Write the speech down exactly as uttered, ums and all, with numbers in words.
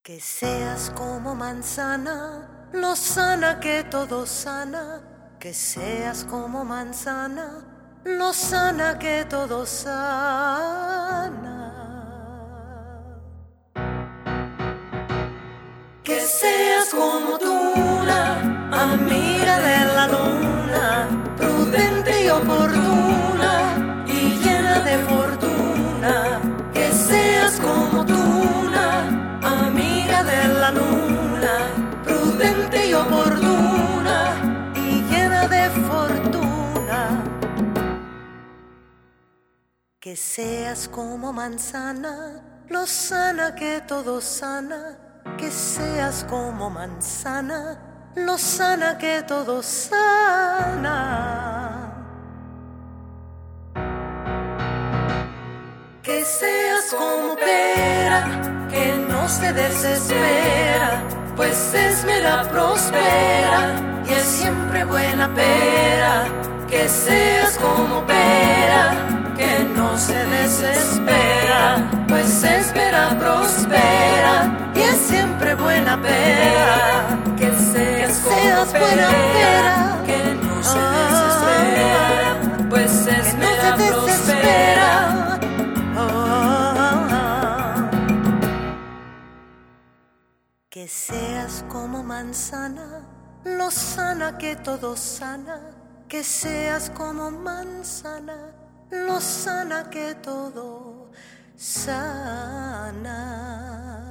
Que seas como manzana, lozana que todo sana. Que seas como manzana, lozana que todo sana. Que seas como tuna, amiga de la luna, prudente y oportuna y llena de fortuna. Que seas como tuna, amiga de la luna, prudente y oportuna y llena de fortuna. Que seas como manzana, lozana que todo sana. Que seas como manzana, lozana que todo sana. Que seas como pera, que no se desespera, pues esmera, prospera y es siempre buena pera. Que seas como pera, que no se desespera, pues espera, prospera y es siempre buena pera. Que seas, que seas buena pera, que no se desespera, pues espera, no prospera. Que seas como manzana, lozana que todo sana. Que seas como manzana, lozana que todo sana.